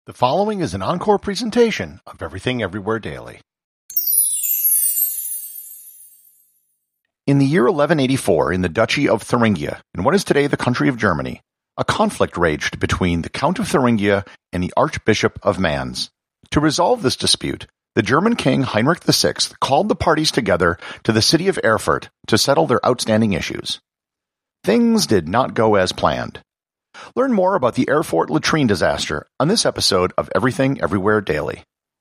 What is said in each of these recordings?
The following is an encore presentation of Everything Everywhere Daily. In the year 1184, in the Duchy of Thuringia, in what is today the country of Germany, a conflict raged between the Count of Thuringia and the Archbishop of Mainz. To resolve this dispute, the German king Heinrich VI called the parties together to the city of Erfurt to settle their outstanding issues. Things did not go as planned. Learn more about the Erfurt latrine disaster on this episode of Everything Everywhere Daily.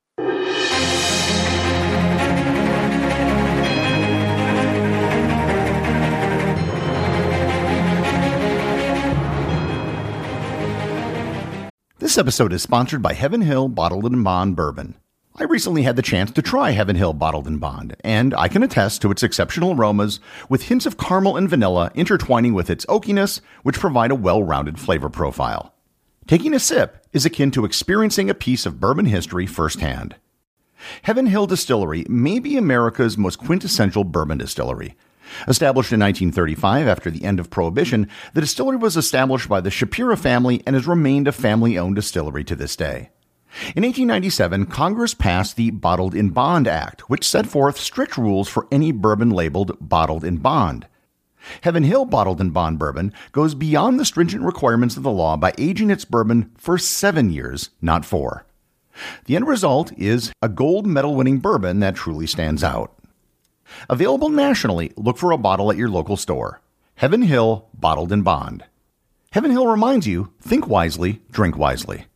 This episode is sponsored by Heaven Hill Bottled & Bond Bourbon. I recently had the chance to try Heaven Hill Bottled & Bond, and I can attest to its exceptional aromas with hints of caramel and vanilla intertwining with its oakiness, which provide a well-rounded flavor profile. Taking a sip is akin to experiencing a piece of bourbon history firsthand. Heaven Hill Distillery may be America's most quintessential bourbon distillery. Established in 1935 after the end of Prohibition, the distillery was established by the Shapira family and has remained a family-owned distillery to this day. In 1897, Congress passed the Bottled in Bond Act, which set forth strict rules for any bourbon labeled bottled in bond. Heaven Hill Bottled in Bond Bourbon goes beyond the stringent requirements of the law by aging its bourbon for 7 years, not 4. The end result is a gold medal-winning bourbon that truly stands out. Available nationally, look for a bottle at your local store. Heaven Hill Bottled in Bond. Heaven Hill reminds you, think wisely, drink wisely.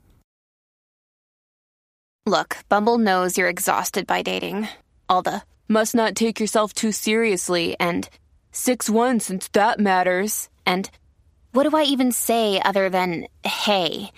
Look, Bumble knows you're exhausted by dating. All the, must not take yourself too seriously, and 6'1" since that matters, and what do I even say other than, hey?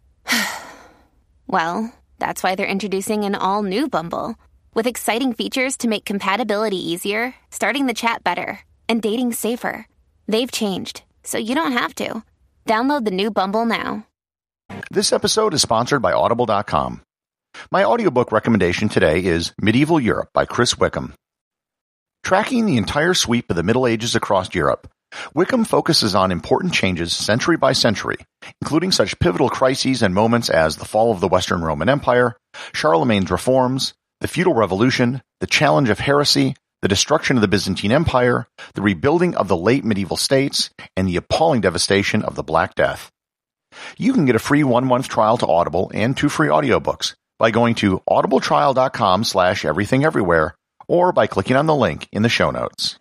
Well, that's why they're introducing an all-new Bumble, with exciting features to make compatibility easier, starting the chat better, and dating safer. They've changed, so you don't have to. Download the new Bumble now. This episode is sponsored by Audible.com. My audiobook recommendation today is Medieval Europe by Chris Wickham. Tracking the entire sweep of the Middle Ages across Europe, Wickham focuses on important changes century by century, including such pivotal crises and moments as the fall of the Western Roman Empire, Charlemagne's reforms, the feudal revolution, the challenge of heresy, the destruction of the Byzantine Empire, the rebuilding of the late medieval states, and the appalling devastation of the Black Death. You can get a free 1-month trial to Audible and 2 free audiobooks by going to audibletrial.com/everythingeverywhere or by clicking on the link in the show notes.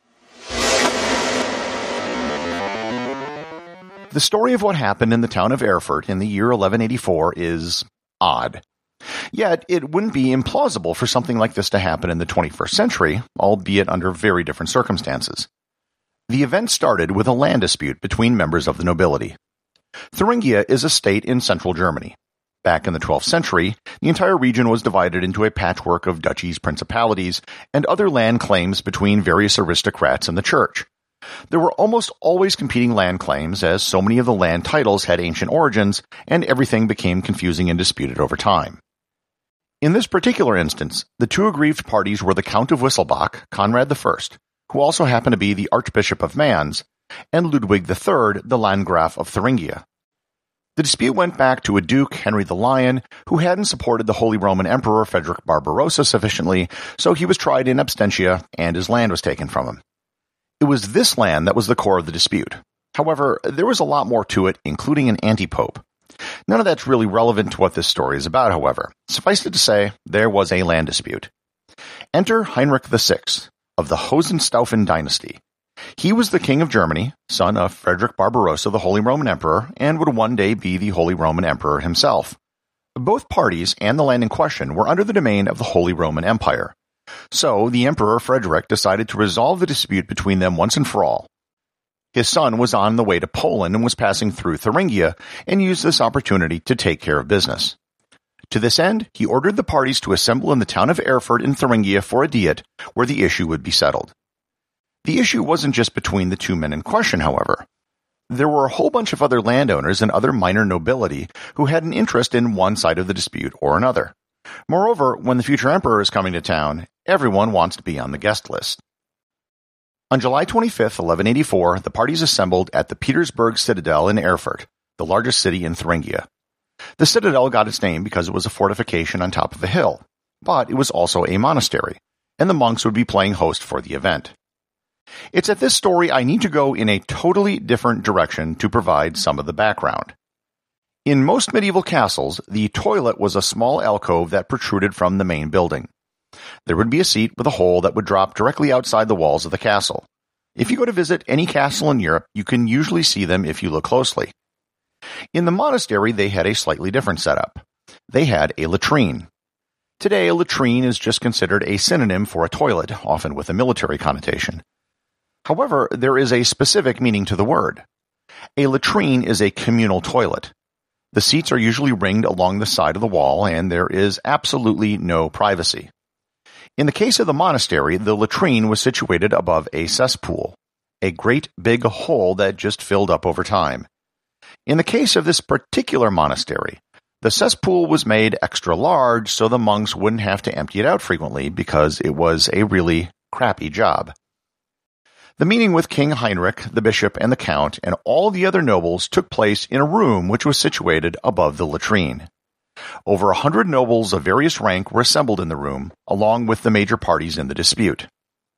The story of what happened in the town of Erfurt in the year 1184 is odd. Yet, it wouldn't be implausible for something like this to happen in the 21st century, albeit under very different circumstances. The event started with a land dispute between members of the nobility. Thuringia is a state in central Germany. Back in the 12th century, the entire region was divided into a patchwork of duchies, principalities, and other land claims between various aristocrats and the church. There were almost always competing land claims, as so many of the land titles had ancient origins, and everything became confusing and disputed over time. In this particular instance, the two aggrieved parties were the Count of Wisselbach, Conrad I, who also happened to be the Archbishop of Mainz, and Ludwig III, the Landgraf of Thuringia. The dispute went back to a Duke, Henry the Lion, who hadn't supported the Holy Roman Emperor Frederick Barbarossa sufficiently, so he was tried in absentia and his land was taken from him. It was this land that was the core of the dispute. However, there was a lot more to it, including an anti-pope. None of that's really relevant to what this story is about, however. Suffice it to say, there was a land dispute. Enter Heinrich VI of the Hohenstaufen dynasty. He was the king of Germany, son of Frederick Barbarossa, the Holy Roman Emperor, and would one day be the Holy Roman Emperor himself. Both parties and the land in question were under the domain of the Holy Roman Empire. So, the Emperor Frederick decided to resolve the dispute between them once and for all. His son was on the way to Poland and was passing through Thuringia and used this opportunity to take care of business. To this end, he ordered the parties to assemble in the town of Erfurt in Thuringia for a diet where the issue would be settled. The issue wasn't just between the two men in question, however. There were a whole bunch of other landowners and other minor nobility who had an interest in one side of the dispute or another. Moreover, when the future emperor is coming to town, everyone wants to be on the guest list. On July 25, 1184, the parties assembled at the Petersburg Citadel in Erfurt, the largest city in Thuringia. The citadel got its name because it was a fortification on top of a hill, but it was also a monastery, and the monks would be playing host for the event. It's at this story I need to go in a totally different direction to provide some of the background. In most medieval castles, the toilet was a small alcove that protruded from the main building. There would be a seat with a hole that would drop directly outside the walls of the castle. If you go to visit any castle in Europe, you can usually see them if you look closely. In the monastery, they had a slightly different setup. They had a latrine. Today, a latrine is just considered a synonym for a toilet, often with a military connotation. However, there is a specific meaning to the word. A latrine is a communal toilet. The seats are usually ringed along the side of the wall, and there is absolutely no privacy. In the case of the monastery, the latrine was situated above a cesspool, a great big hole that just filled up over time. In the case of this particular monastery, the cesspool was made extra large so the monks wouldn't have to empty it out frequently because it was a really crappy job. The meeting with King Heinrich, the bishop, and the count, and all the other nobles took place in a room which was situated above the latrine. Over 100 nobles of various rank were assembled in the room, along with the major parties in the dispute.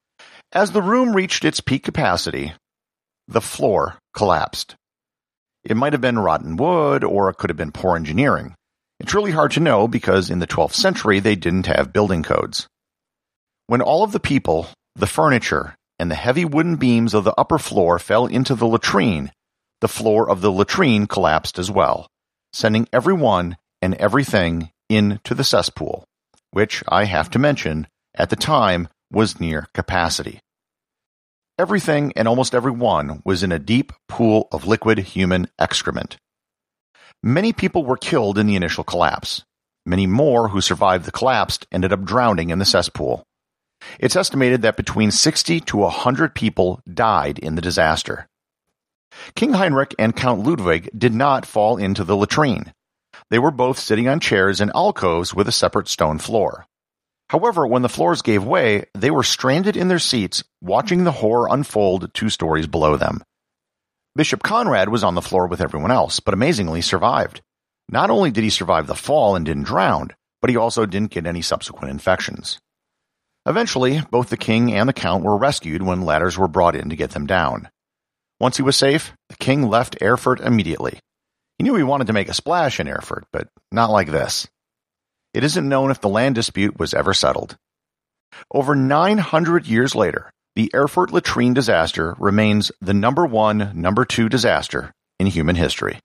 As the room reached its peak capacity, the floor collapsed. It might have been rotten wood, or it could have been poor engineering. It's really hard to know because in the 12th century they didn't have building codes. When all of the people, the furniture, and the heavy wooden beams of the upper floor fell into the latrine, the floor of the latrine collapsed as well, sending everyone and everything into the cesspool, which, I have to mention, at the time was near capacity. Everything and almost everyone was in a deep pool of liquid human excrement. Many people were killed in the initial collapse. Many more who survived the collapse ended up drowning in the cesspool. It's estimated that between 60 to 100 people died in the disaster. King Heinrich and Count Ludwig did not fall into the latrine. They were both sitting on chairs in alcoves with a separate stone floor. However, when the floors gave way, they were stranded in their seats, watching the horror unfold 2 stories below them. Bishop Conrad was on the floor with everyone else, but amazingly survived. Not only did he survive the fall and didn't drown, but he also didn't get any subsequent infections. Eventually, both the king and the count were rescued when ladders were brought in to get them down. Once he was safe, the king left Erfurt immediately. He knew he wanted to make a splash in Erfurt, but not like this. It isn't known if the land dispute was ever settled. Over 900 years later, the Erfurt latrine disaster remains the number 1, number 2 disaster in human history.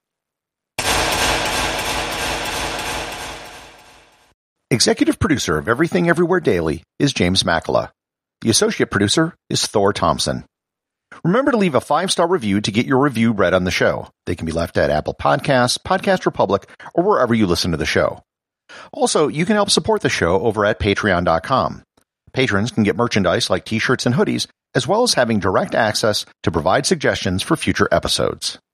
Executive producer of Everything Everywhere Daily is James Makala. The associate producer is Thor Thompson. Remember to leave a 5-star review to get your review read on the show. They can be left at Apple Podcasts, Podcast Republic, or wherever you listen to the show. Also, you can help support the show over at Patreon.com. Patrons can get merchandise like t-shirts and hoodies, as well as having direct access to provide suggestions for future episodes.